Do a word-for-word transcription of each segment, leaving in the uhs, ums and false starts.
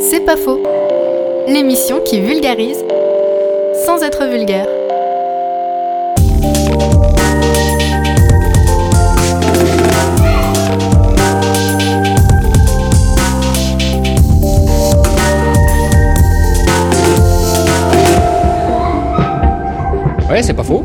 C'est pas faux. L'émission qui vulgarise sans être vulgaire. Ouais, c'est pas faux.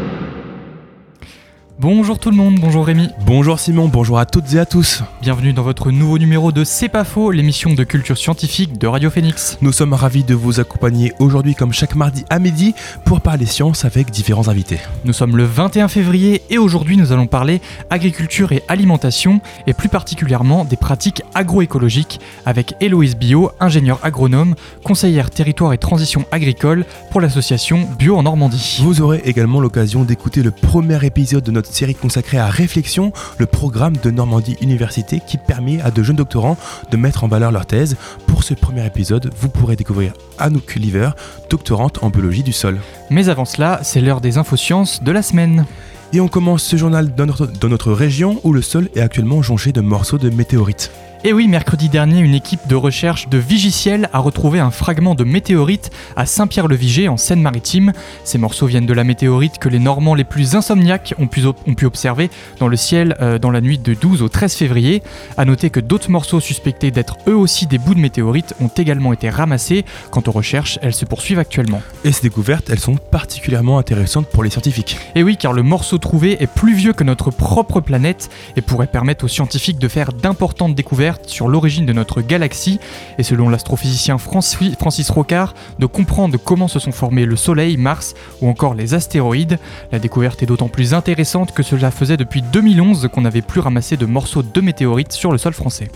Bonjour tout le monde, bonjour Rémi. Bonjour Simon, bonjour à toutes et à tous. Bienvenue dans votre nouveau numéro de C'est pas faux, l'émission de culture scientifique de Radio Phoenix. Nous sommes ravis de vous accompagner aujourd'hui comme chaque mardi à midi pour parler science avec différents invités. Nous sommes le vingt et un février et aujourd'hui nous allons parler agriculture et alimentation et plus particulièrement des pratiques agroécologiques avec Héloïse Bio, ingénieure agronome, conseillère territoire et transition agricole pour l'association Bio en Normandie. Vous aurez également l'occasion d'écouter le premier épisode de notre série consacrée à Réflexion, le programme de Normandie Université qui permet à de jeunes doctorants de mettre en valeur leur thèse. Pour ce premier épisode, vous pourrez découvrir Anouk Liver, doctorante en biologie du sol. Mais avant cela, c'est l'heure des infosciences de la semaine. Et on commence ce journal dans notre, dans notre région où le sol est actuellement jonché de morceaux de météorites. Et oui, mercredi dernier, une équipe de recherche de Vigiciel a retrouvé un fragment de météorite à Saint-Pierre-le-Viger en Seine-Maritime. Ces morceaux viennent de la météorite que les Normands les plus insomniaques ont pu, ont pu observer dans le ciel euh, dans la nuit de douze au treize février. A noter que d'autres morceaux suspectés d'être eux aussi des bouts de météorite ont également été ramassés. Quant aux recherches, elles se poursuivent actuellement. Et ces découvertes, elles sont particulièrement intéressantes pour les scientifiques. Et oui, car le morceau trouvé est plus vieux que notre propre planète et pourrait permettre aux scientifiques de faire d'importantes découvertes sur l'origine de notre galaxie et selon l'astrophysicien Francis, Francis Rocard, de comprendre comment se sont formés le Soleil, Mars ou encore les astéroïdes. La découverte est d'autant plus intéressante que cela faisait depuis deux mille onze qu'on n'avait plus ramassé de morceaux de météorites sur le sol français.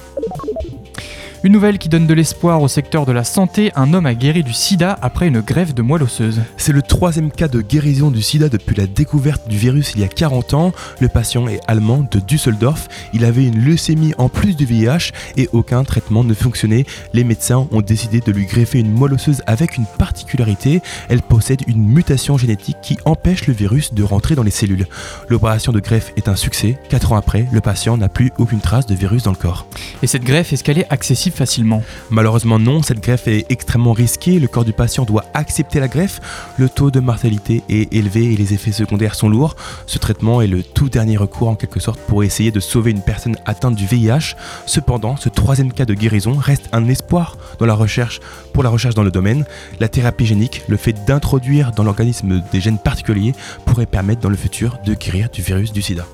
Une nouvelle qui donne de l'espoir au secteur de la santé, un homme a guéri du sida après une greffe de moelle osseuse. C'est le troisième cas de guérison du sida depuis la découverte du virus il y a quarante ans. Le patient est allemand de Düsseldorf. Il avait une leucémie en plus du V I H et aucun traitement ne fonctionnait. Les médecins ont décidé de lui greffer une moelle osseuse avec une particularité. Elle possède une mutation génétique qui empêche le virus de rentrer dans les cellules. L'opération de greffe est un succès. Quatre ans après, le patient n'a plus aucune trace de virus dans le corps. Et cette greffe, est-ce qu'elle est accessible facilement ? Malheureusement non, cette greffe est extrêmement risquée, le corps du patient doit accepter la greffe, le taux de mortalité est élevé et les effets secondaires sont lourds. Ce traitement est le tout dernier recours en quelque sorte pour essayer de sauver une personne atteinte du V I H. Cependant, ce troisième cas de guérison reste un espoir dans la recherche, pour la recherche dans le domaine. La thérapie génique, le fait d'introduire dans l'organisme des gènes particuliers, pourrait permettre dans le futur de guérir du virus du sida.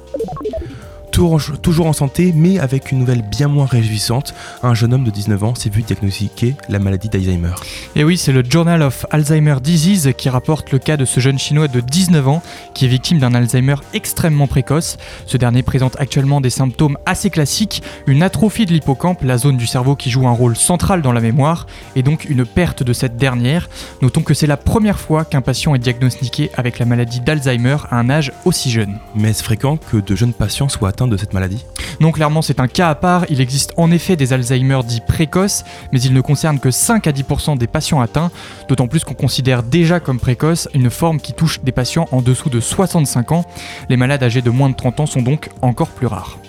Toujours en santé, mais avec une nouvelle bien moins réjouissante, un jeune homme de dix-neuf ans s'est vu diagnostiquer la maladie d'Alzheimer. Et oui, c'est le Journal of Alzheimer Disease qui rapporte le cas de ce jeune chinois de dix-neuf ans qui est victime d'un Alzheimer extrêmement précoce. Ce dernier présente actuellement des symptômes assez classiques, une atrophie de l'hippocampe, la zone du cerveau qui joue un rôle central dans la mémoire, et donc une perte de cette dernière. Notons que c'est la première fois qu'un patient est diagnostiqué avec la maladie d'Alzheimer à un âge aussi jeune. Mais est-ce fréquent que de jeunes patients soient atteints de cette maladie ? Non, clairement c'est un cas à part, il existe en effet des Alzheimer dits précoces, mais ils ne concernent que cinq à dix pour cent des patients atteints, d'autant plus qu'on considère déjà comme précoce une forme qui touche des patients en dessous de soixante-cinq ans. Les malades âgés de moins de trente ans sont donc encore plus rares.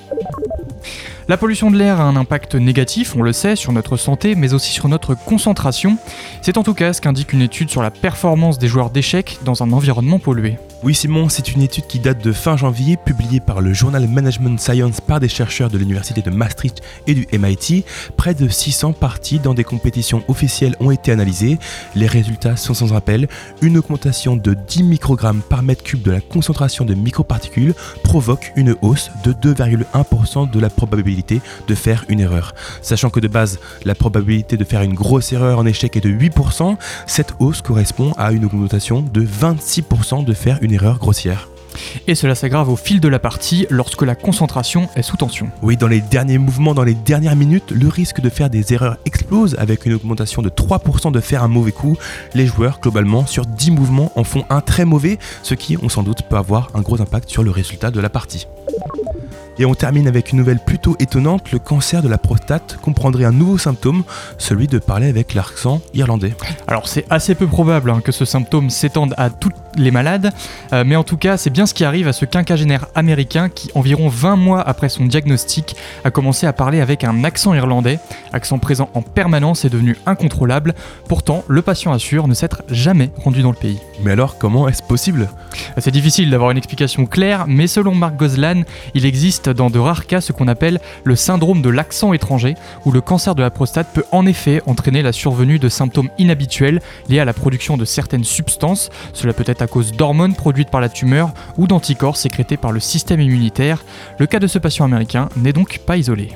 La pollution de l'air a un impact négatif, on le sait, sur notre santé, mais aussi sur notre concentration. C'est en tout cas ce qu'indique une étude sur la performance des joueurs d'échecs dans un environnement pollué. Oui Simon, c'est une étude qui date de fin janvier, publiée par le journal Management Science par des chercheurs de l'université de Maastricht et du M I T. Près de six cents parties dans des compétitions officielles ont été analysées. Les résultats sont sans rappel. Une augmentation de dix microgrammes par mètre cube de la concentration de microparticules provoque une hausse de deux virgule un pour cent de la probabilité de faire une erreur. Sachant que de base, la probabilité de faire une grosse erreur en échec est de huit pour cent, cette hausse correspond à une augmentation de vingt-six pour cent de faire une erreur grossière. Et cela s'aggrave au fil de la partie lorsque la concentration est sous tension. Oui, dans les derniers mouvements, dans les dernières minutes, le risque de faire des erreurs explose avec une augmentation de trois pour cent de faire un mauvais coup. Les joueurs, globalement, sur dix mouvements, en font un très mauvais, ce qui, on sans doute, peut avoir un gros impact sur le résultat de la partie. Et on termine avec une nouvelle plutôt étonnante, le cancer de la prostate comprendrait un nouveau symptôme, celui de parler avec l'accent irlandais. Alors c'est assez peu probable hein, que ce symptôme s'étende à tous les malades, euh, mais en tout cas c'est bien ce qui arrive à ce quinquagénaire américain qui, environ vingt mois après son diagnostic, a commencé à parler avec un accent irlandais, accent présent en permanence et devenu incontrôlable. Pourtant, le patient assure ne s'être jamais rendu dans le pays. Mais alors, comment est-ce possible ? C'est difficile d'avoir une explication claire, mais selon Mark Goslan, il existe dans de rares cas ce qu'on appelle le syndrome de l'accent étranger, où le cancer de la prostate peut en effet entraîner la survenue de symptômes inhabituels liés à la production de certaines substances. Cela peut être à cause d'hormones produites par la tumeur ou d'anticorps sécrétés par le système immunitaire. Le cas de ce patient américain n'est donc pas isolé.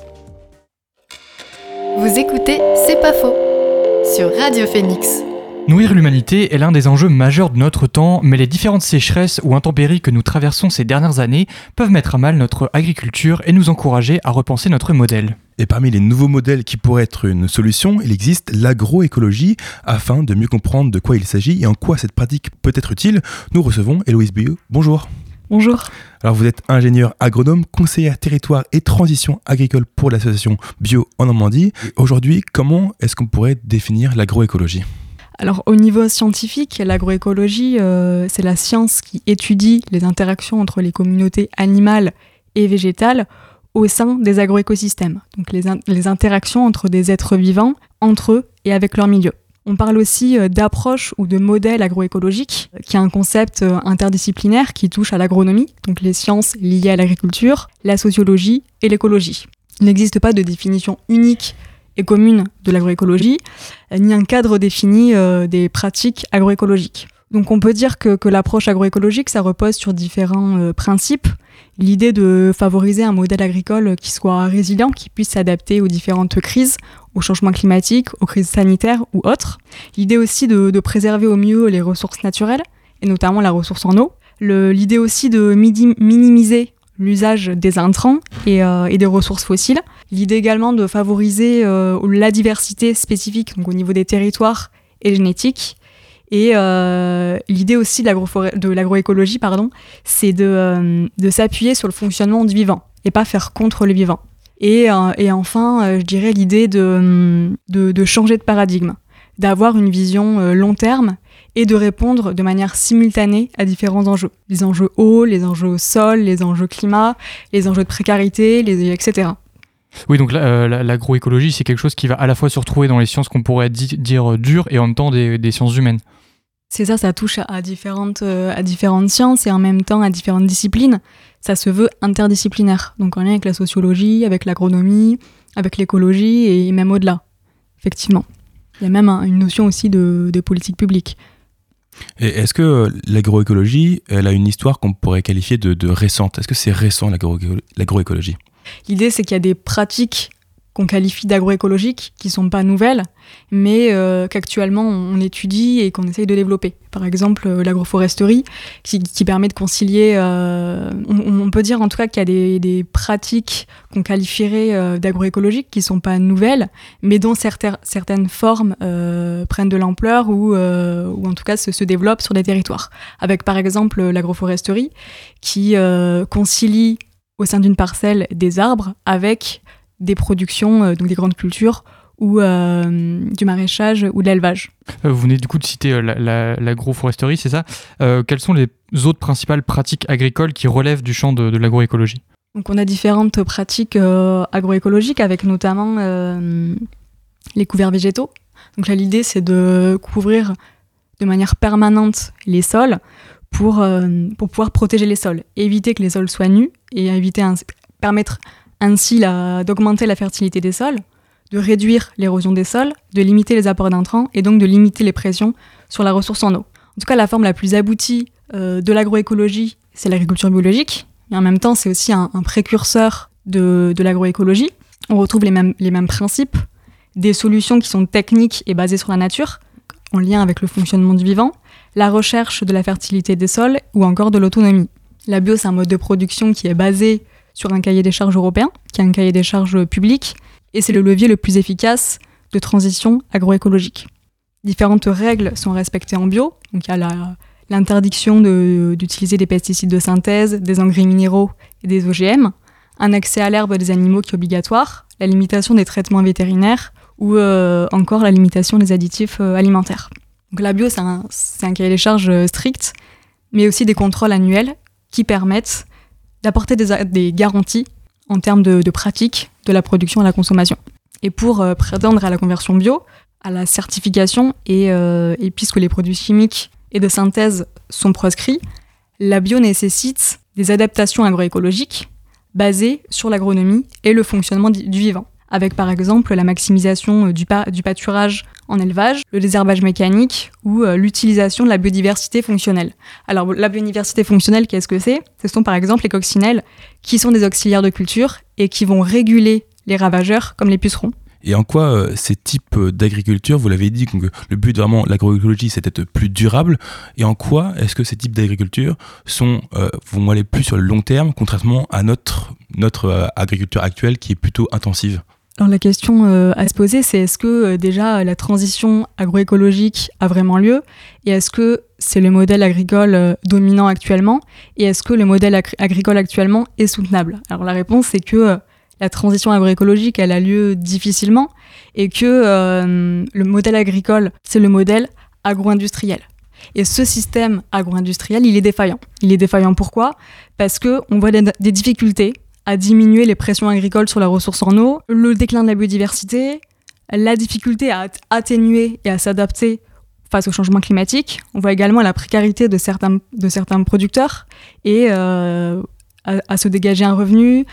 Vous écoutez C'est pas faux sur Radio Phoenix. Nourrir l'humanité est l'un des enjeux majeurs de notre temps, mais les différentes sécheresses ou intempéries que nous traversons ces dernières années peuvent mettre à mal notre agriculture et nous encourager à repenser notre modèle. Et parmi les nouveaux modèles qui pourraient être une solution, il existe l'agroécologie. Afin de mieux comprendre de quoi il s'agit et en quoi cette pratique peut être utile, nous recevons Héloïse Bieux. Bonjour. Bonjour. Alors vous êtes ingénieur agronome, conseillère territoire et transition agricole pour l'association Bio en Normandie. Et aujourd'hui, comment est-ce qu'on pourrait définir l'agroécologie ? Alors au niveau scientifique, l'agroécologie, euh, c'est la science qui étudie les interactions entre les communautés animales et végétales au sein des agroécosystèmes. Donc les, in- les interactions entre des êtres vivants, entre eux et avec leur milieu. On parle aussi euh, d'approche ou de modèle agroécologique, euh, qui est un concept euh, interdisciplinaire qui touche à l'agronomie, donc les sciences liées à l'agriculture, la sociologie et l'écologie. Il n'existe pas de définition unique et commune de l'agroécologie, euh, ni un cadre défini euh, des pratiques agroécologiques. Donc on peut dire que, que l'approche agroécologique, ça repose sur différents euh, principes. L'idée de favoriser un modèle agricole qui soit résilient, qui puisse s'adapter aux différentes crises, aux changements climatiques, aux crises sanitaires ou autres. L'idée aussi de, de préserver au mieux les ressources naturelles, et notamment la ressource en eau. Le, l'idée aussi de midi- minimiser l'usage des intrants et, euh, et des ressources fossiles. L'idée également de favoriser euh, la diversité spécifique, donc au niveau des territoires et génétiques. Et euh, l'idée aussi de, l'agroforêt, de l'agroécologie, pardon, c'est de, euh, de s'appuyer sur le fonctionnement du vivant et pas faire contre le vivant. Et, euh, et enfin, euh, je dirais l'idée de, de, de changer de paradigme, d'avoir une vision euh, long terme et de répondre de manière simultanée à différents enjeux. Les enjeux eau, les enjeux sol, les enjeux climat, les enjeux de précarité, les, et cetera. Oui, donc euh, l'agroécologie, c'est quelque chose qui va à la fois se retrouver dans les sciences qu'on pourrait di- dire dures et en même temps des, des sciences humaines. C'est ça, ça touche à, à, différentes, euh, à différentes sciences et en même temps à différentes disciplines. Ça se veut interdisciplinaire, donc en lien avec la sociologie, avec l'agronomie, avec l'écologie et même au-delà, effectivement. Il y a même un, une notion aussi de, de politique publique. Et est-ce que l'agroécologie, elle a une histoire qu'on pourrait qualifier de, de récente ? Est-ce que c'est récent l'agro- l'agroécologie ? L'idée, c'est qu'il y a des pratiques qu'on qualifie d'agroécologiques, qui ne sont pas nouvelles, mais euh, qu'actuellement on étudie et qu'on essaye de développer. Par exemple, euh, l'agroforesterie, qui, qui permet de concilier... Euh, on, on peut dire en tout cas qu'il y a des, des pratiques qu'on qualifierait euh, d'agroécologiques qui ne sont pas nouvelles, mais dont certaines, certaines formes euh, prennent de l'ampleur ou, euh, ou en tout cas se, se développent sur des territoires. Avec par exemple l'agroforesterie, qui euh, concilie au sein d'une parcelle des arbres avec des productions, euh, donc des grandes cultures, ou euh, du maraîchage ou de l'élevage. Euh, vous venez du coup de citer euh, la, la, l'agroforesterie, c'est ça ? euh, Quelles sont les autres principales pratiques agricoles qui relèvent du champ de, de l'agroécologie ? Donc on a différentes pratiques euh, agroécologiques, avec notamment euh, les couverts végétaux. Donc là, l'idée, c'est de couvrir de manière permanente les sols pour, euh, pour pouvoir protéger les sols, éviter que les sols soient nus et éviter un, permettre ainsi la, d'augmenter la fertilité des sols, de réduire l'érosion des sols, de limiter les apports d'intrants et donc de limiter les pressions sur la ressource en eau. En tout cas, la forme la plus aboutie euh, de l'agroécologie, c'est l'agriculture biologique, mais en même temps, c'est aussi un, un précurseur de, de l'agroécologie. On retrouve les mêmes, les mêmes principes, des solutions qui sont techniques et basées sur la nature, en lien avec le fonctionnement du vivant, la recherche de la fertilité des sols ou encore de l'autonomie. La bio, c'est un mode de production qui est basé sur un cahier des charges européen, qui est un cahier des charges public, et c'est le levier le plus efficace de transition agroécologique. Différentes règles sont respectées en bio, donc il y a la, l'interdiction de, d'utiliser des pesticides de synthèse, des engrais minéraux et des O G M, un accès à l'herbe des animaux qui est obligatoire, la limitation des traitements vétérinaires ou euh, encore la limitation des additifs euh, alimentaires. Donc la bio, c'est un, c'est un cahier des charges euh, strict, mais aussi des contrôles annuels qui permettent d'apporter des, des garanties en termes de, de pratique de la production à la consommation. Et pour euh, prétendre à la conversion bio, à la certification, et, euh, et puisque les produits chimiques et de synthèse sont proscrits, la bio nécessite des adaptations agroécologiques basées sur l'agronomie et le fonctionnement du vivant, avec par exemple la maximisation du, pa- du pâturage en élevage, le désherbage mécanique ou euh, l'utilisation de la biodiversité fonctionnelle. Alors la biodiversité fonctionnelle, qu'est-ce que c'est ? Ce sont par exemple les coccinelles qui sont des auxiliaires de culture et qui vont réguler les ravageurs comme les pucerons. Et en quoi euh, ces types d'agriculture, vous l'avez dit, donc, le but vraiment de l'agroécologie, c'est d'être plus durable, et en quoi est-ce que ces types d'agriculture sont, euh, vont aller plus sur le long terme, contrairement à notre, notre euh, agriculture actuelle qui est plutôt intensive ? Alors la question euh, à se poser, c'est est-ce que euh, déjà la transition agroécologique a vraiment lieu, et est-ce que c'est le modèle agricole euh, dominant actuellement, et est-ce que le modèle agri- agricole actuellement est soutenable ? Alors la réponse, c'est que euh, la transition agroécologique, elle a lieu difficilement et que euh, le modèle agricole, c'est le modèle agro-industriel. Et ce système agro-industriel, il est défaillant. Il est défaillant pourquoi ? Parce qu'on voit des, des difficultés à diminuer les pressions agricoles sur la ressource en eau, le déclin de la biodiversité, la difficulté à atténuer et à s'adapter face au changement climatique. On voit également la précarité de certains, de certains producteurs et euh, À, à se dégager un revenu,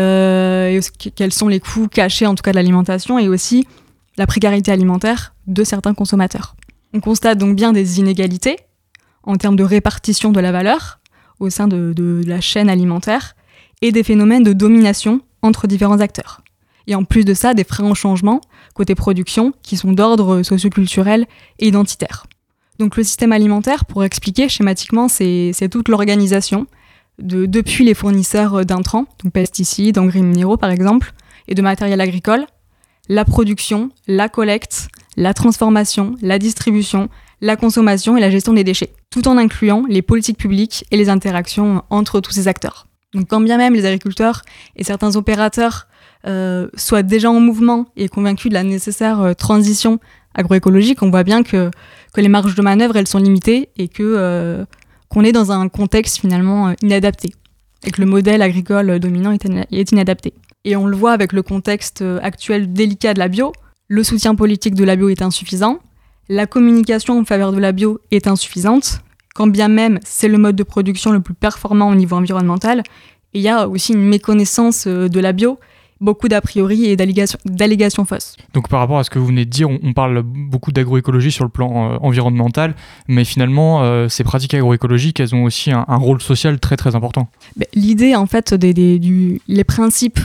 euh, et quels sont les coûts cachés en tout cas de l'alimentation, et aussi la précarité alimentaire de certains consommateurs. On constate donc bien des inégalités en termes de répartition de la valeur au sein de, de, de la chaîne alimentaire et des phénomènes de domination entre différents acteurs. Et en plus de ça, des freins au changement côté production qui sont d'ordre socioculturel et identitaire. Donc le système alimentaire, pour expliquer schématiquement, c'est, c'est toute l'organisation De, depuis les fournisseurs d'intrants, donc pesticides, engrais minéraux par exemple, et de matériel agricole, la production, la collecte, la transformation, la distribution, la consommation et la gestion des déchets, tout en incluant les politiques publiques et les interactions entre tous ces acteurs. Donc quand bien même les agriculteurs et certains opérateurs euh, soient déjà en mouvement et convaincus de la nécessaire euh, transition agroécologique, on voit bien que, que les marges de manœuvre, elles sont limitées et que... Euh, qu'on est dans un contexte finalement inadapté et que le modèle agricole dominant est inadapté. Et on le voit avec le contexte actuel délicat de la bio, le soutien politique de la bio est insuffisant, la communication en faveur de la bio est insuffisante, quand bien même c'est le mode de production le plus performant au niveau environnemental, et il y a aussi une méconnaissance de la bio, beaucoup d'a priori et d'allégations, d'allégations fausses. Donc par rapport à ce que vous venez de dire, on, on parle beaucoup d'agroécologie sur le plan euh, environnemental, mais finalement, euh, ces pratiques agroécologiques, elles ont aussi un, un rôle social très très important. Ben, l'idée, en fait, des, des, du, les principes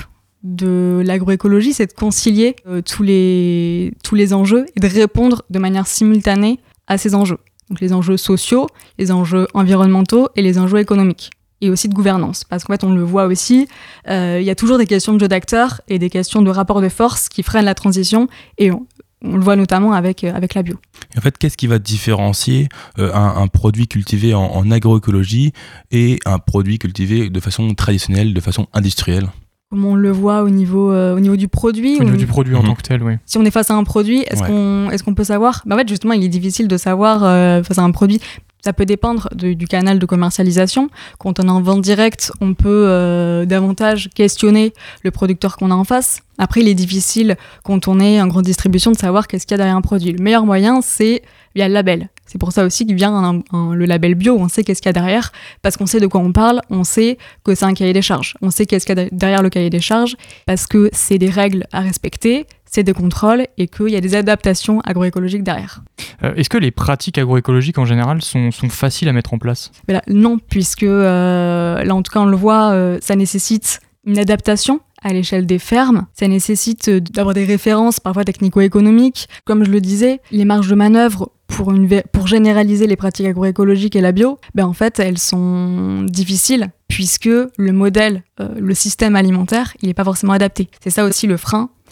de l'agroécologie, c'est de concilier euh, tous, les, tous les enjeux et de répondre de manière simultanée à ces enjeux. Donc les enjeux sociaux, les enjeux environnementaux et les enjeux économiques. Et aussi de gouvernance. Parce qu'en fait, on le voit aussi, euh, il y a toujours des questions de jeu d'acteurs et des questions de rapport de force qui freinent la transition, et on, on le voit notamment avec, avec la bio. Et en fait, qu'est-ce qui va différencier euh, un, un produit cultivé en, en agroécologie et un produit cultivé de façon traditionnelle, de façon industrielle ? Comme on le voit au niveau, euh, au niveau du produit. Au niveau on... du produit en mmh. tant que tel, oui. Si on est face à un produit, est-ce, ouais. qu'on, est-ce qu'on peut savoir ? Ben en fait, justement, il est difficile de savoir euh, face à un produit. Ça peut dépendre de, du canal de commercialisation. Quand on est en vente directe, on peut euh, davantage questionner le producteur qu'on a en face. Après, il est difficile, quand on est en grande distribution, de savoir qu'est-ce qu'il y a derrière un produit. Le meilleur moyen, c'est via le label. C'est pour ça aussi qu'il vient un, un, le label bio, on sait qu'est-ce qu'il y a derrière, parce qu'on sait de quoi on parle, on sait que c'est un cahier des charges. On sait qu'est-ce qu'il y a derrière le cahier des charges, parce que c'est des règles à respecter, c'est des contrôles, et qu'il y a des adaptations agroécologiques derrière. Euh, est-ce que les pratiques agroécologiques en général sont, sont faciles à mettre en place ? Mais là, non, puisque euh, là en tout cas on le voit, euh, ça nécessite une adaptation à l'échelle des fermes, ça nécessite d'avoir des références parfois technico-économiques. Comme je le disais, les marges de manœuvre pour, une, pour généraliser les pratiques agroécologiques et la bio, ben en fait elles sont difficiles puisque le modèle, euh, le système alimentaire, il n'est pas forcément adapté. C'est ça aussi le frein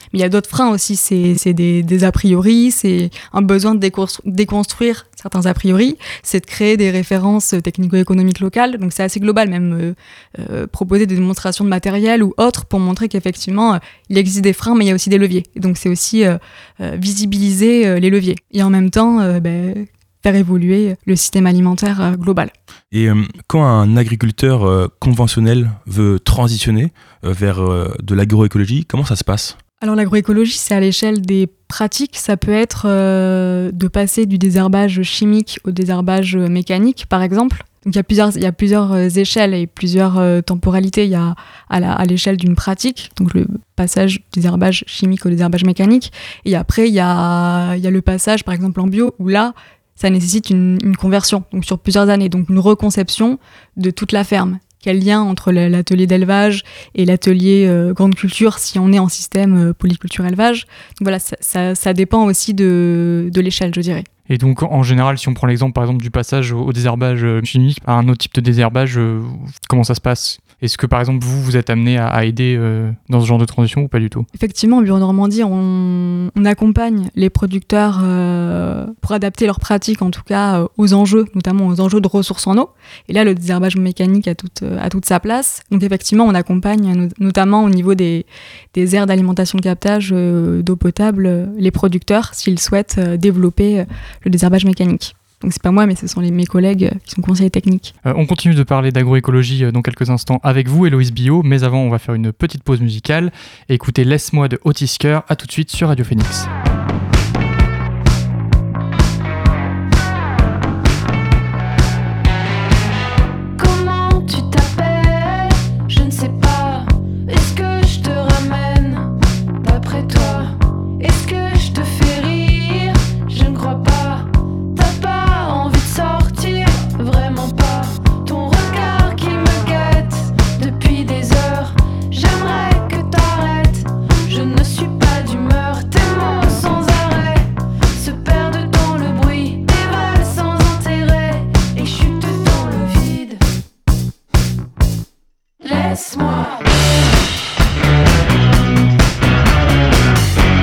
Mais il y a d'autres freins aussi, c'est, c'est des, des a priori, c'est un besoin de déconstru- déconstruire certains a priori, c'est de créer des références technico-économiques locales, donc c'est assez global, même euh, euh, proposer des démonstrations de matériel ou autres pour montrer qu'effectivement, euh, il existe des freins, mais il y a aussi des leviers. Et donc c'est aussi euh, euh, visibiliser euh, les leviers. Et en même temps, euh, ben, faire évoluer le système alimentaire euh, global. Et euh, quand un agriculteur euh, conventionnel veut transitionner euh, vers euh, de l'agroécologie, comment ça se passe ? Alors l'agroécologie, c'est à l'échelle des pratiques. Ça peut être euh, de passer du désherbage chimique au désherbage mécanique, par exemple. Donc il y a plusieurs, il y a plusieurs échelles et plusieurs euh, temporalités. Il y a à, la, à l'échelle d'une pratique, donc le passage du désherbage chimique au désherbage mécanique. Et après, il y a, il y a le passage, par exemple en bio, où là, ça nécessite une, une conversion, donc sur plusieurs années, donc une reconception de toute la ferme. Quel lien entre l'atelier d'élevage et l'atelier euh, grande culture si on est en système euh, polyculture-élevage. Donc voilà, ça, ça, ça dépend aussi de, de l'échelle, je dirais. Et donc, en général, si on prend l'exemple, par exemple, du passage au, au désherbage chimique à un autre type de désherbage, euh, comment ça se passe ? Est-ce que, par exemple, vous, vous êtes amené à, à aider euh, dans ce genre de transition ou pas du tout ? Effectivement, en Bio-Normandie, on, on accompagne les producteurs euh, pour adapter leurs pratiques, en tout cas, euh, aux enjeux, notamment aux enjeux de ressources en eau. Et là, le désherbage mécanique a toute, a toute sa place. Donc, effectivement, on accompagne, no- notamment au niveau des, des aires d'alimentation de captage euh, d'eau potable, euh, les producteurs, s'ils souhaitent euh, développer euh, le désherbage mécanique. Donc c'est pas moi, mais ce sont les, mes collègues qui sont conseillers techniques. Euh, on continue de parler d'agroécologie euh, dans quelques instants avec vous, Héloïse Billot, mais avant, on va faire une petite pause musicale et écouter Laisse-moi de Otis Kerr. À tout de suite sur Radio Phoenix. Comment tu t'appelles ? Je ne sais pas. Est-ce que je te ramène d'après toi ? Est-ce que je te fais rire ? Je ne crois pas. Vraiment pas ton regard qui me guette depuis des heures. J'aimerais que t'arrêtes. Je ne suis pas d'humeur. Tes mots sans arrêt se perdent dans le bruit. Dévalent sans intérêt et chutent dans le vide. Laisse-moi.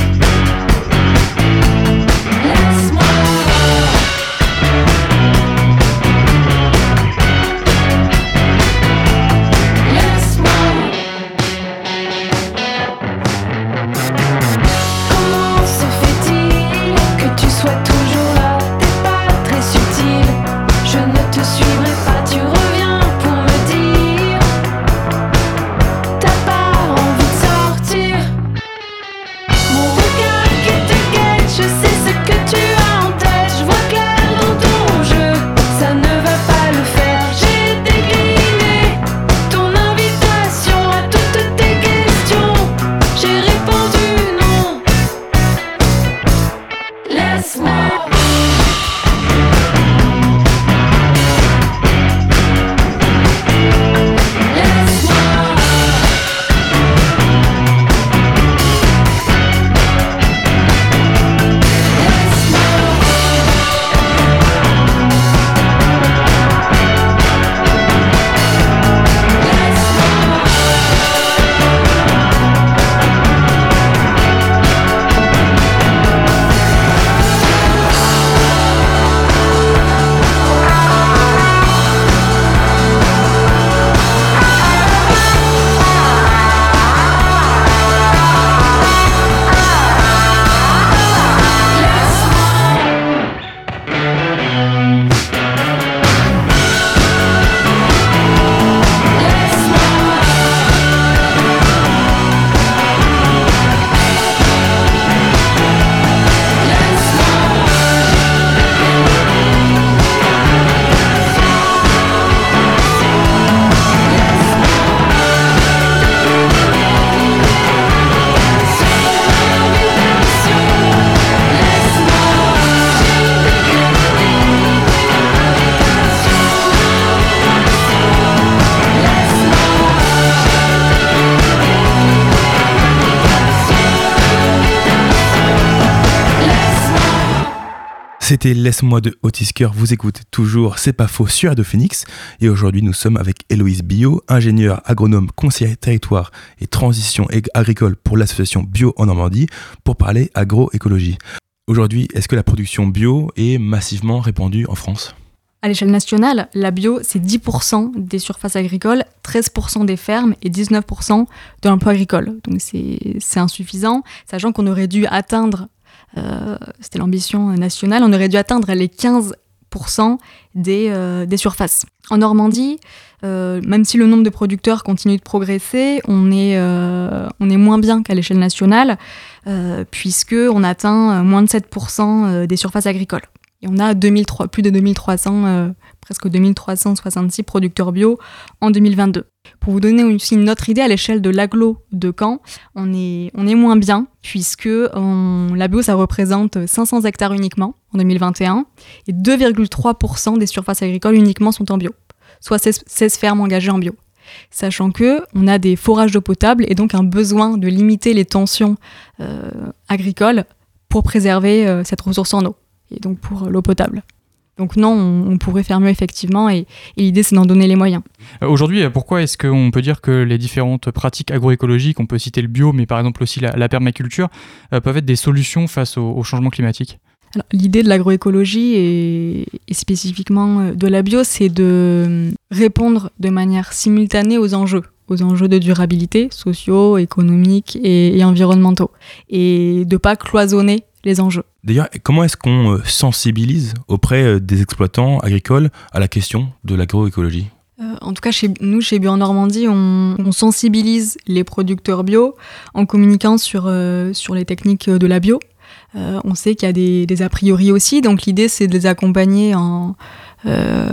C'était Laisse-moi de Otisker, vous écoutez toujours C'est pas faux sur Radio Phoenix et aujourd'hui nous sommes avec Héloïse Billot, ingénieure agronome, conseillère territoire et transition agricole pour l'association Bio en Normandie pour parler agroécologie. Aujourd'hui, est-ce que la production bio est massivement répandue en France ? À l'échelle nationale, la bio, c'est dix pour cent des surfaces agricoles, treize pour cent des fermes et dix-neuf pour cent de l'emploi agricole. Donc c'est, c'est insuffisant, sachant qu'on aurait dû atteindre, euh, c'était l'ambition nationale, on aurait dû atteindre les quinze pour cent des, euh, des surfaces. En Normandie, euh, même si le nombre de producteurs continue de progresser, on est, euh, on est moins bien qu'à l'échelle nationale, euh, puisqu'on atteint moins de sept pour cent des surfaces agricoles. Et on a deux mille trois, plus de deux mille trois cents, euh, presque deux mille trois cent soixante-six producteurs bio en deux mille vingt-deux. Pour vous donner aussi une autre idée, à l'échelle de l'agglo de Caen, on est, on est moins bien, puisque on, la bio, ça représente cinq cents hectares uniquement en deux mille vingt et un, et deux virgule trois pour cent des surfaces agricoles uniquement sont en bio, soit seize, seize fermes engagées en bio. Sachant qu'on a des forages d'eau potable et donc un besoin de limiter les tensions euh, agricoles pour préserver euh, cette ressource en eau. Et donc pour l'eau potable. Donc non, on, on pourrait faire mieux effectivement, et, et l'idée c'est d'en donner les moyens. Euh, aujourd'hui, pourquoi est-ce qu'on peut dire que les différentes pratiques agroécologiques, on peut citer le bio, mais par exemple aussi la, la permaculture, euh, peuvent être des solutions face au, au changement climatique ? Alors, l'idée de l'agroécologie et, et spécifiquement de la bio, c'est de répondre de manière simultanée aux enjeux, aux enjeux de durabilité, sociaux, économiques et, et environnementaux, et de ne pas cloisonner les enjeux. D'ailleurs, comment est-ce qu'on sensibilise auprès des exploitants agricoles à la question de l'agroécologie ? euh, En tout cas, chez nous, chez Bio en Normandie, on, on sensibilise les producteurs bio en communiquant sur, euh, sur les techniques de la bio. Euh, on sait qu'il y a des, des a priori aussi, donc l'idée c'est de les accompagner en, euh,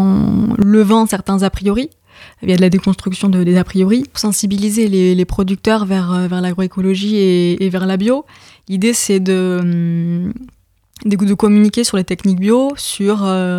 en levant certains a priori. Il y a de la déconstruction de, des a priori, pour sensibiliser les, les producteurs vers, vers l'agroécologie et, et vers la bio. L'idée, c'est de, de, de communiquer sur les techniques bio, sur,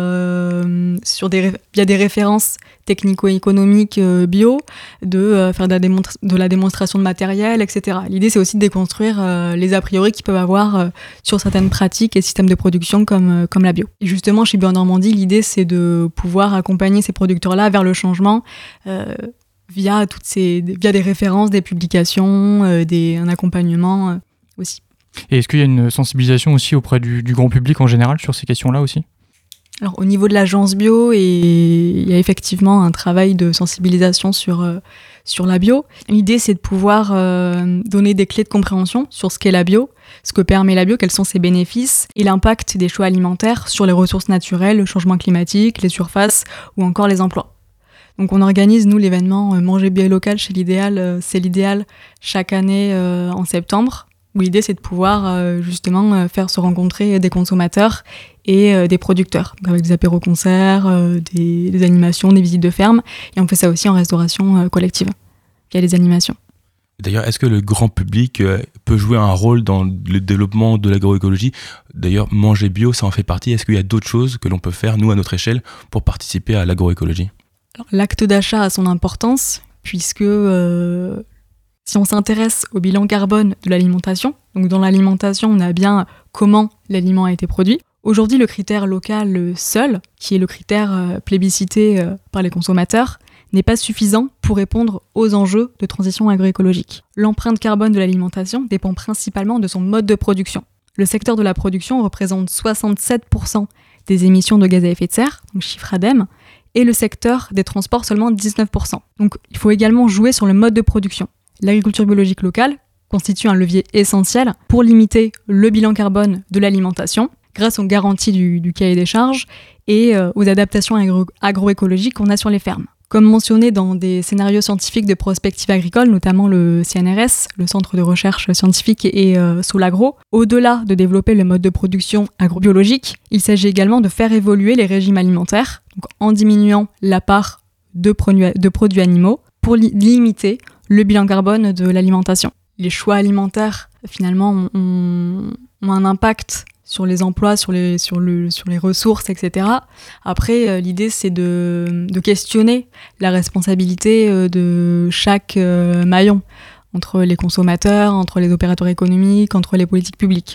euh, sur des, via des références technico-économiques euh, bio, de euh, faire de la, démonstra- de la démonstration de matériel, et cetera. L'idée, c'est aussi de déconstruire euh, les a priori qu'ils peuvent avoir euh, sur certaines pratiques et systèmes de production comme, euh, comme la bio. Et justement, chez Bio en Normandie, l'idée, c'est de pouvoir accompagner ces producteurs-là vers le changement euh, via, toutes ces, via des références, des publications, euh, des, un accompagnement euh, aussi. Et est-ce qu'il y a une sensibilisation aussi auprès du, du grand public en général sur ces questions-là aussi ? Alors, au niveau de l'agence bio, et il y a effectivement un travail de sensibilisation sur, euh, sur la bio. L'idée, c'est de pouvoir euh, donner des clés de compréhension sur ce qu'est la bio, ce que permet la bio, quels sont ses bénéfices, et l'impact des choix alimentaires sur les ressources naturelles, le changement climatique, les surfaces ou encore les emplois. Donc on organise, nous, l'événement euh, Manger bio et local chez l'Idéal, euh, c'est l'Idéal chaque année euh, en septembre, où l'idée c'est de pouvoir euh, justement euh, faire se rencontrer des consommateurs et euh, des producteurs, donc avec des apéros-concerts, euh, des, des animations, des visites de ferme, et on fait ça aussi en restauration euh, collective, via les animations. D'ailleurs, est-ce que le grand public euh, peut jouer un rôle dans le développement de l'agroécologie ? D'ailleurs, manger bio, ça en fait partie. Est-ce qu'il y a d'autres choses que l'on peut faire, nous, à notre échelle, pour participer à l'agroécologie ? Alors, l'acte d'achat a son importance, puisque euh, si on s'intéresse au bilan carbone de l'alimentation, donc dans l'alimentation, on a bien comment l'aliment a été produit. Aujourd'hui, le critère local seul, qui est le critère euh, plébiscité euh, par les consommateurs, n'est pas suffisant pour répondre aux enjeux de transition agroécologique. L'empreinte carbone de l'alimentation dépend principalement de son mode de production. Le secteur de la production représente soixante-sept pour cent des émissions de gaz à effet de serre, donc chiffre A D E M, et le secteur des transports seulement dix-neuf pour cent. Donc il faut également jouer sur le mode de production. L'agriculture biologique locale constitue un levier essentiel pour limiter le bilan carbone de l'alimentation, grâce aux garanties du, du cahier des charges et euh, aux adaptations agro- agroécologiques qu'on a sur les fermes. Comme mentionné dans des scénarios scientifiques de prospective agricole, notamment le C N R S, le Centre de recherche scientifique et euh, Solagro, au-delà de développer le mode de production agrobiologique, il s'agit également de faire évoluer les régimes alimentaires, donc en diminuant la part de, produits, de produits animaux pour li- limiter le bilan carbone de l'alimentation. Les choix alimentaires, finalement, ont, ont un impact sur les emplois, sur les, sur le, sur les ressources, et cetera. Après, euh, l'idée, c'est de, de questionner la responsabilité euh, de chaque euh, maillon, entre les consommateurs, entre les opérateurs économiques, entre les politiques publiques.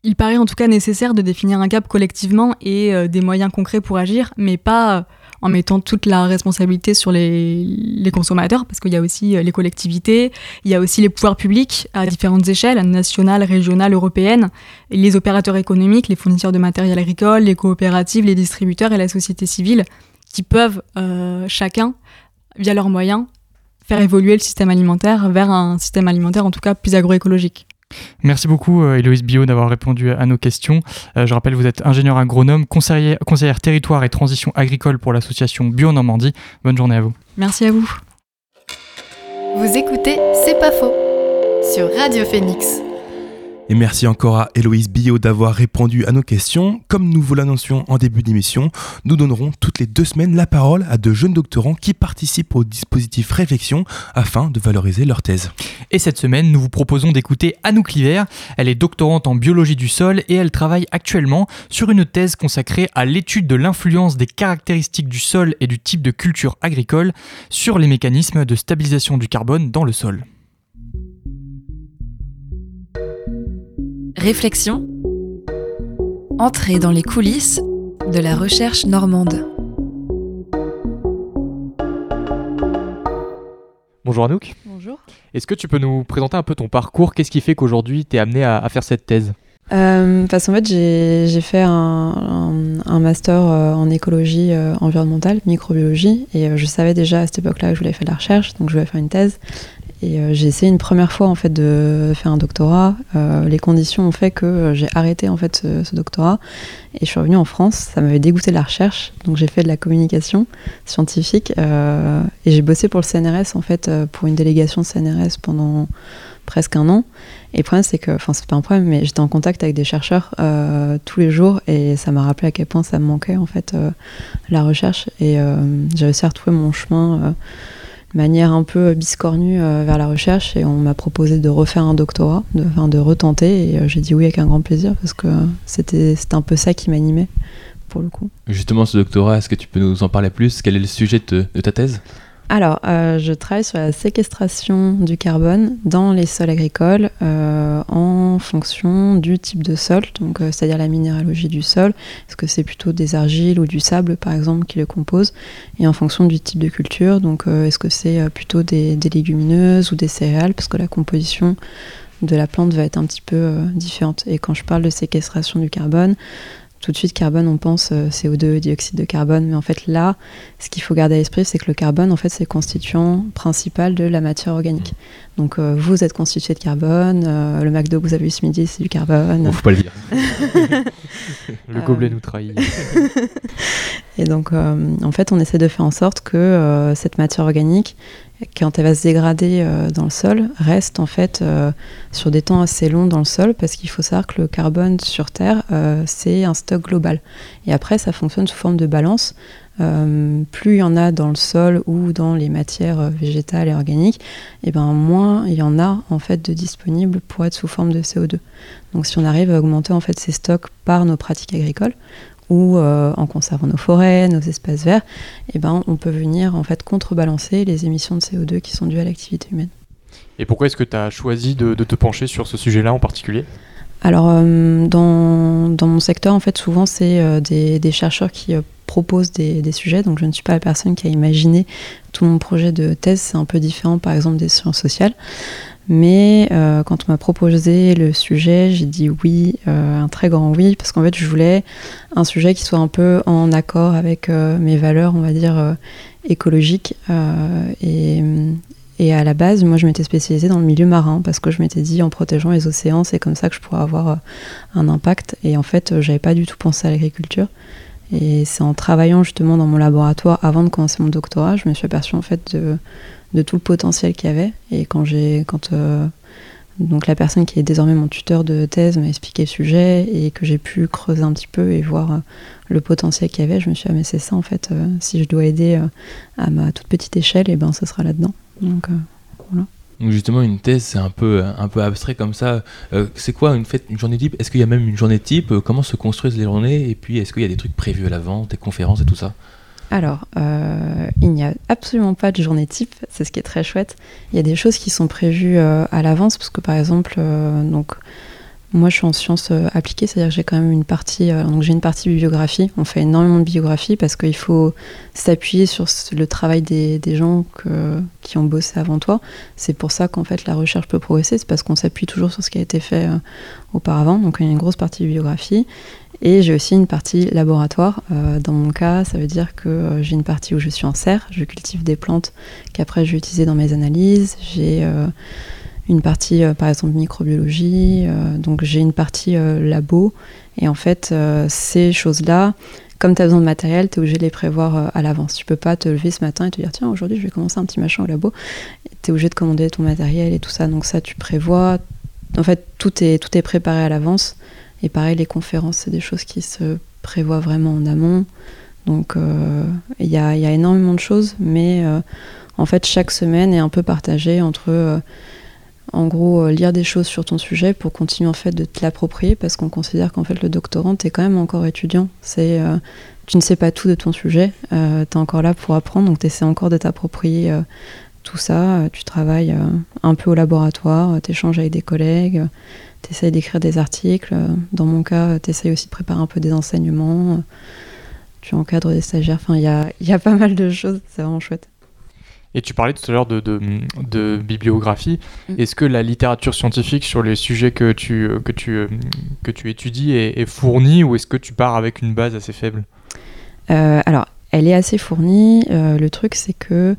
il paraît en tout cas nécessaire de définir un cap collectivement et euh, des moyens concrets pour agir, mais pas euh, en mettant toute la responsabilité sur les, les consommateurs, parce qu'il y a aussi euh, les collectivités, il y a aussi les pouvoirs publics à différentes échelles, nationales, régionales, européennes, et les opérateurs économiques, les fournisseurs de matériel agricole, les coopératives, les distributeurs et la société civile, qui peuvent euh, chacun, via leurs moyens, faire évoluer le système alimentaire vers un système alimentaire en tout cas plus agroécologique. Merci beaucoup euh, Héloïse Billot d'avoir répondu à nos questions. Euh, je rappelle, vous êtes ingénieur agronome, conseillère, conseillère territoire et transition agricole pour l'association Bio Normandie. Bonne journée à vous. Merci à vous. Vous écoutez C'est pas faux sur Radio Phoenix. Et merci encore à Héloïse Billot d'avoir répondu à nos questions. Comme nous vous l'annoncions en début d'émission, nous donnerons toutes les deux semaines la parole à de jeunes doctorants qui participent au dispositif Réflexion afin de valoriser leur thèse. Et cette semaine, nous vous proposons d'écouter Anouk Liver. Elle est doctorante en biologie du sol et elle travaille actuellement sur une thèse consacrée à l'étude de l'influence des caractéristiques du sol et du type de culture agricole sur les mécanismes de stabilisation du carbone dans le sol. Réflexion. Entrez dans les coulisses de la recherche normande. Bonjour Anouk. Bonjour. Est-ce que tu peux nous présenter un peu ton parcours ? Qu'est-ce qui fait qu'aujourd'hui tu es amenée à, à faire cette thèse ? Euh, parce qu'en fait, j'ai, j'ai fait un, un, un master euh, en écologie euh, environnementale, microbiologie, et euh, je savais déjà à cette époque-là que je voulais faire de la recherche, donc je voulais faire une thèse. Et euh, j'ai essayé une première fois en fait de faire un doctorat. Euh, les conditions ont fait que euh, j'ai arrêté en fait ce, ce doctorat et je suis revenue en France. Ça m'avait dégoûté de la recherche, donc j'ai fait de la communication scientifique euh, et j'ai bossé pour le C N R S en fait euh, pour une délégation C N R S pendant presque un an. Et le problème c'est que, enfin c'est pas un problème, mais j'étais en contact avec des chercheurs euh, tous les jours et ça m'a rappelé à quel point ça me manquait en fait euh, la recherche et euh, j'ai réussi à retrouver mon chemin. Euh, de manière un peu biscornue euh, vers la recherche et on m'a proposé de refaire un doctorat, de, enfin, de retenter et euh, j'ai dit oui avec un grand plaisir parce que c'était, c'était un peu ça qui m'animait pour le coup. Justement ce doctorat, est-ce que tu peux nous en parler plus ? Quel est le sujet de, de ta thèse ? Alors, euh, je travaille sur la séquestration du carbone dans les sols agricoles euh, en fonction du type de sol, donc euh, c'est-à-dire la minéralogie du sol. Est-ce que c'est plutôt des argiles ou du sable, par exemple, qui le composent ? Et en fonction du type de culture, donc euh, est-ce que c'est euh, plutôt des, des légumineuses ou des céréales ? Parce que la composition de la plante va être un petit peu euh, différente. Et quand je parle de séquestration du carbone, tout de suite, carbone, on pense euh, C O deux, dioxyde de carbone, mais en fait là, ce qu'il faut garder à l'esprit, c'est que le carbone, en fait, c'est le constituant principal de la matière organique. Donc euh, vous êtes constitué de carbone, euh, le McDo que vous avez eu ce midi, c'est du carbone. Bon, faut pas le dire. Le gobelet nous trahit. Et donc, euh, en fait, on essaie de faire en sorte que euh, cette matière organique, quand elle va se dégrader euh, dans le sol, reste en fait euh, sur des temps assez longs dans le sol, parce qu'il faut savoir que le carbone sur Terre, euh, c'est un stock global. Et après, ça fonctionne sous forme de balance. Euh, plus il y en a dans le sol ou dans les matières végétales et organiques, et ben moins il y en a en fait de disponibles pour être sous forme de C O deux. Donc si on arrive à augmenter en fait ces stocks par nos pratiques agricoles ou euh, en conservant nos forêts, nos espaces verts, et ben on peut venir en fait contrebalancer les émissions de C O deux qui sont dues à l'activité humaine. Et pourquoi est-ce que tu as choisi de, de te pencher sur ce sujet-là en particulier ? Alors euh, dans, dans mon secteur en fait souvent c'est euh, des, des chercheurs qui euh, proposent des, des sujets, donc je ne suis pas la personne qui a imaginé tout mon projet de thèse, c'est un peu différent par exemple des sciences sociales, mais euh, quand on m'a proposé le sujet, j'ai dit oui, euh, un très grand oui, parce qu'en fait je voulais un sujet qui soit un peu en accord avec euh, mes valeurs, on va dire euh, écologiques, euh, et Et à la base, moi, je m'étais spécialisée dans le milieu marin parce que je m'étais dit, en protégeant les océans, c'est comme ça que je pourrais avoir un impact. Et en fait, j'avais pas du tout pensé à l'agriculture. Et c'est en travaillant justement dans mon laboratoire avant de commencer mon doctorat, je me suis aperçue en fait de, de tout le potentiel qu'il y avait. Et quand j'ai, quand euh, donc la personne qui est désormais mon tuteur de thèse m'a expliqué le sujet et que j'ai pu creuser un petit peu et voir euh, le potentiel qu'il y avait, je me suis dit, ah, mais c'est ça en fait. Euh, si je dois aider euh, à ma toute petite échelle, et ben ce sera là-dedans. Donc, euh, voilà. Donc justement, une thèse, c'est un peu, un peu abstrait comme ça. Euh, c'est quoi une, fête, une journée type ? Est-ce qu'il y a même une journée type ? Comment se construisent les journées ? Et puis, est-ce qu'il y a des trucs prévus à l'avant, des conférences et tout ça ? Alors, euh, il n'y a absolument pas de journée type, c'est ce qui est très chouette. Il y a des choses qui sont prévues euh, à l'avance, parce que par exemple, euh, donc, Moi, je suis en sciences euh, appliquées, c'est-à-dire que j'ai quand même une partie, euh, donc j'ai une partie bibliographie. On fait énormément de bibliographie parce qu'il faut s'appuyer sur le travail des, des gens que, qui ont bossé avant toi. C'est pour ça qu'en fait la recherche peut progresser, c'est parce qu'on s'appuie toujours sur ce qui a été fait euh, auparavant. Donc il y a une grosse partie bibliographie. Et j'ai aussi une partie laboratoire. Euh, dans mon cas, ça veut dire que euh, j'ai une partie où je suis en serre, je cultive des plantes qu'après je vais utiliser dans mes analyses. J'ai euh, une partie, euh, par exemple, microbiologie. Euh, donc j'ai une partie euh, labo. Et en fait, euh, ces choses-là, comme tu as besoin de matériel, tu es obligé de les prévoir euh, à l'avance. Tu peux pas te lever ce matin et te dire tiens, aujourd'hui je vais commencer un petit machin au labo. Tu es obligé de commander ton matériel et tout ça. Donc ça, tu prévois. En fait, tout est, tout est préparé à l'avance. Et pareil, les conférences, c'est des choses qui se prévoient vraiment en amont. Donc, il euh, y, y a énormément de choses, mais euh, en fait, chaque semaine est un peu partagée entre, euh, en gros, euh, lire des choses sur ton sujet pour continuer en fait de te l'approprier, parce qu'on considère qu'en fait, le doctorant, t'es quand même encore étudiant. C'est, euh, tu ne sais pas tout de ton sujet, euh, t'es encore là pour apprendre, donc t'essaies encore de t'approprier euh, tout ça. Tu travailles euh, un peu au laboratoire, t'échanges avec des collègues. T'essayes d'écrire des articles. Dans mon cas, t'essayes aussi de préparer un peu des enseignements. Tu encadres des stagiaires. Enfin, il y a, y a pas mal de choses. C'est vraiment chouette. Et tu parlais tout à l'heure de, de, de bibliographie. Mmh. Est-ce que la littérature scientifique sur les sujets que tu, que tu, que tu étudies est, est fournie, ou est-ce que tu pars avec une base assez faible ? euh, Alors, elle est assez fournie. Euh, le truc, c'est que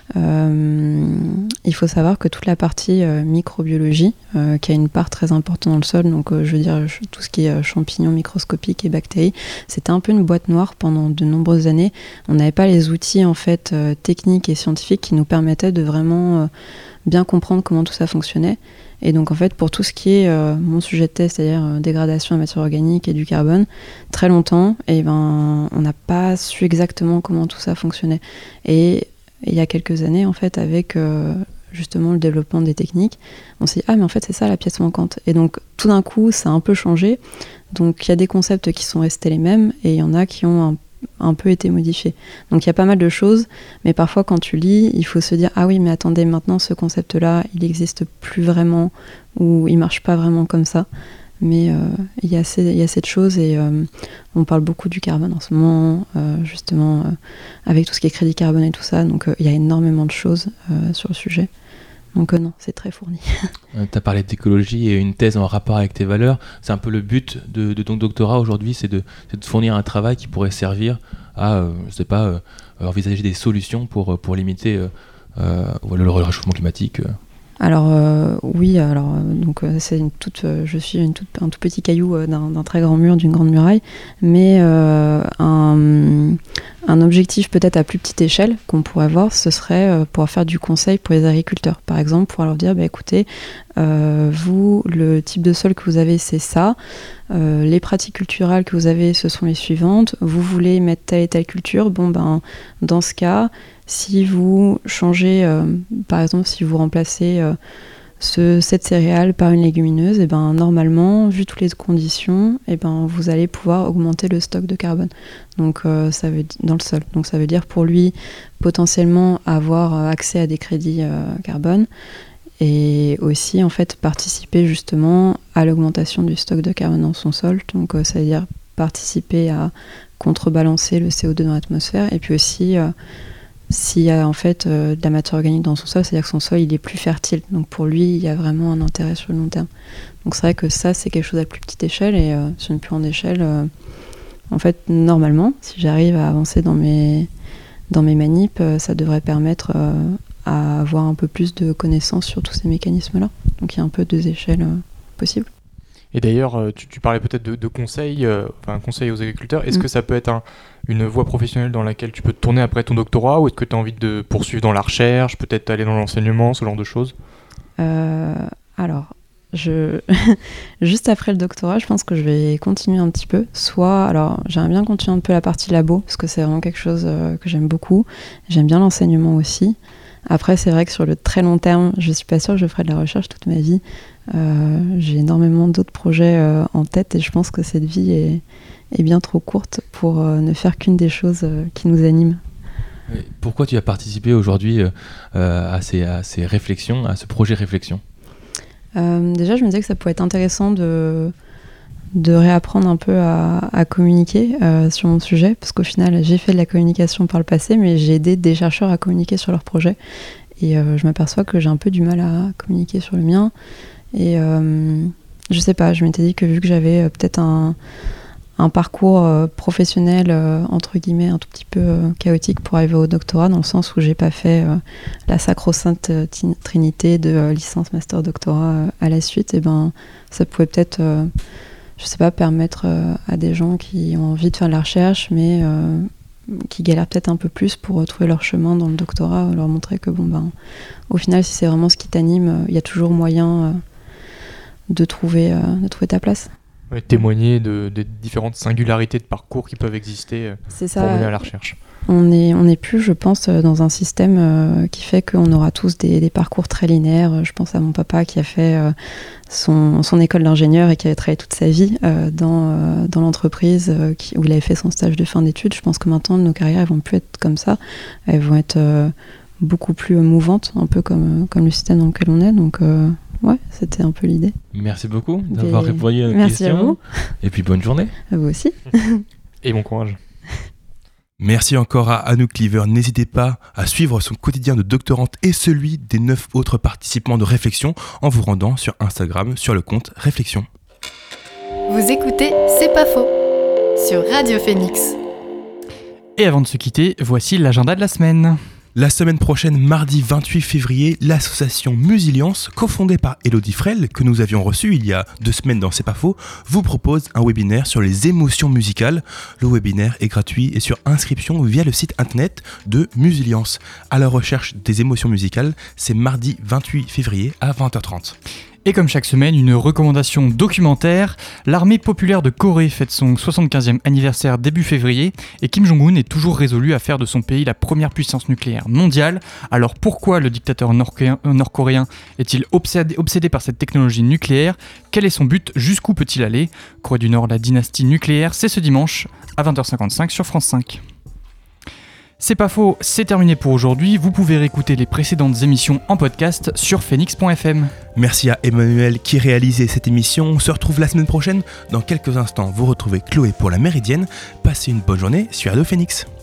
Euh, il faut savoir que toute la partie euh, microbiologie, euh, qui a une part très importante dans le sol, donc euh, je veux dire tout ce qui est euh, champignons microscopiques et bactéries, c'était un peu une boîte noire pendant de nombreuses années. On n'avait pas les outils en fait euh, techniques et scientifiques qui nous permettaient de vraiment euh, bien comprendre comment tout ça fonctionnait. Et donc en fait pour tout ce qui est euh, mon sujet de thèse, c'est-à-dire euh, dégradation de matière organique et du carbone, très longtemps, et ben on n'a pas su exactement comment tout ça fonctionnait. Et il y a quelques années, en fait, avec euh, justement le développement des techniques, on s'est dit « Ah, mais en fait, c'est ça la pièce manquante ». Et donc, tout d'un coup, ça a un peu changé. Donc, il y a des concepts qui sont restés les mêmes et il y en a qui ont un, un peu été modifiés. Donc, il y a pas mal de choses, mais parfois, quand tu lis, il faut se dire « Ah oui, mais attendez, maintenant, ce concept-là, il n'existe plus vraiment ou il ne marche pas vraiment comme ça ». Mais euh, il y a ces, il y a cette chose et euh, on parle beaucoup du carbone en ce moment, euh, justement, euh, avec tout ce qui est crédit carbone et tout ça. Donc euh, il y a énormément de choses euh, sur le sujet. Donc euh, non, c'est très fourni. euh, tu as parlé d'écologie et une thèse en rapport avec tes valeurs. C'est un peu le but de, de ton doctorat aujourd'hui, c'est de, c'est de fournir un travail qui pourrait servir à, euh, je sais pas, euh, envisager des solutions pour, pour limiter euh, euh, le réchauffement climatique. Euh. Alors euh, oui, alors euh, donc euh, c'est une toute, euh, je suis une toute, un tout petit caillou euh, d'un, d'un très grand mur, d'une grande muraille, mais euh, un, un objectif peut-être à plus petite échelle qu'on pourrait voir, ce serait euh, pouvoir faire du conseil pour les agriculteurs, par exemple, pour leur dire, bah, écoutez, euh, vous, le type de sol que vous avez, c'est ça, euh, les pratiques culturelles que vous avez, ce sont les suivantes, vous voulez mettre telle et telle culture, bon ben dans ce cas, si vous changez, euh, par exemple, si vous remplacez euh, ce, cette céréale par une légumineuse, et ben normalement, vu toutes les conditions, et ben vous allez pouvoir augmenter le stock de carbone. Donc euh, ça veut dans le sol. Donc ça veut dire pour lui potentiellement avoir accès à des crédits euh, carbone et aussi en fait participer justement à l'augmentation du stock de carbone dans son sol. Donc euh, ça veut dire participer à contrebalancer le C O deux dans l'atmosphère et puis aussi euh, s'il y a en fait euh, de la matière organique dans son sol, c'est-à-dire que son sol il est plus fertile. Donc pour lui, il y a vraiment un intérêt sur le long terme. Donc c'est vrai que ça, c'est quelque chose à plus petite échelle et euh, sur une plus grande échelle, euh, en fait, normalement, si j'arrive à avancer dans mes, dans mes manips, euh, ça devrait permettre euh, à avoir un peu plus de connaissances sur tous ces mécanismes-là. Donc il y a un peu deux échelles euh, possibles. Et d'ailleurs, tu, tu parlais peut-être de, de conseils, euh, enfin conseils aux agriculteurs. Est-ce mmh. que ça peut être un, une voie professionnelle dans laquelle tu peux te tourner après ton doctorat, ou est-ce que tu as envie de poursuivre dans la recherche, peut-être aller dans l'enseignement, ce genre de choses ? euh, Alors, je... juste après le doctorat, je pense que je vais continuer un petit peu. Soit, alors j'aimerais bien continuer un peu la partie labo, parce que c'est vraiment quelque chose euh, que j'aime beaucoup. J'aime bien l'enseignement aussi. Après, c'est vrai que sur le très long terme, je suis pas sûre que je ferai de la recherche toute ma vie. Euh, j'ai énormément d'autres projets euh, en tête et je pense que cette vie est, est bien trop courte pour euh, ne faire qu'une des choses euh, qui nous animent. Pourquoi tu as participé aujourd'hui euh, à, ces, à ces réflexions, à ce projet réflexion ? Euh, déjà, je me disais que ça pouvait être intéressant de, de réapprendre un peu à, à communiquer euh, sur mon sujet, parce qu'au final, j'ai fait de la communication par le passé, mais j'ai aidé des chercheurs à communiquer sur leurs projets. Et euh, je m'aperçois que j'ai un peu du mal à communiquer sur le mien. Et euh, je sais pas, je m'étais dit que vu que j'avais euh, peut-être un, un parcours euh, professionnel, euh, entre guillemets, un tout petit peu euh, chaotique pour arriver au doctorat, dans le sens où j'ai pas fait euh, la sacro-sainte euh, t- trinité de euh, licence, master, doctorat euh, à la suite, et ben ça pouvait peut-être, euh, je sais pas, permettre euh, à des gens qui ont envie de faire de la recherche, mais euh, qui galèrent peut-être un peu plus pour trouver leur chemin dans le doctorat, leur montrer que bon ben, au final, si c'est vraiment ce qui t'anime, il y a toujours moyen euh, de trouver, euh, de trouver ta place. Ouais, témoigner de, de différentes singularités de parcours qui peuvent exister euh, C'est ça, pour mener à la recherche. On n'est on est plus, je pense, dans un système euh, qui fait qu'on aura tous des, des parcours très linéaires. Je pense à mon papa qui a fait euh, son, son école d'ingénieur et qui avait travaillé toute sa vie euh, dans, euh, dans l'entreprise euh, qui, où il avait fait son stage de fin d'études. Je pense que maintenant, nos carrières ne vont plus être comme ça. Elles vont être euh, beaucoup plus mouvantes, un peu comme, comme le système dans lequel on est. Donc, euh, ouais, c'était un peu l'idée. Merci beaucoup d'avoir Des... répondu à nos Merci questions. à vous. Et puis bonne journée. À vous aussi. Et bon courage. Merci encore à Anouk Cleaver. N'hésitez pas à suivre son quotidien de doctorante et celui des neuf autres participants de Réflexion en vous rendant sur Instagram sur le compte Réflexion. Vous écoutez C'est pas faux sur Radio Phoenix. Et avant de se quitter, voici l'agenda de la semaine. La semaine prochaine, mardi vingt-huit février, l'association Musiliance, cofondée par Elodie Frel, que nous avions reçue il y a deux semaines dans C'est pas faux, vous propose un webinaire sur les émotions musicales. Le webinaire est gratuit et sur inscription via le site internet de Musiliance. À la recherche des émotions musicales, c'est mardi vingt-huit février à vingt heures trente. Et comme chaque semaine, une recommandation documentaire. L'armée populaire de Corée fête son soixante-quinzième anniversaire début février et Kim Jong-un est toujours résolu à faire de son pays la première puissance nucléaire mondiale. Alors pourquoi le dictateur nord-coréen, nord-coréen est-il obsédé, obsédé par cette technologie nucléaire ? Quel est son but ? Jusqu'où peut-il aller ? Corée du Nord, la dynastie nucléaire, c'est ce dimanche à vingt heures cinquante-cinq sur France cinq. C'est pas faux, c'est terminé pour aujourd'hui. Vous pouvez réécouter les précédentes émissions en podcast sur phoenix point f m. Merci à Emmanuel qui réalisait cette émission. On se retrouve la semaine prochaine. Dans quelques instants, vous retrouvez Chloé pour la Méridienne. Passez une bonne journée sur Radio Phoenix.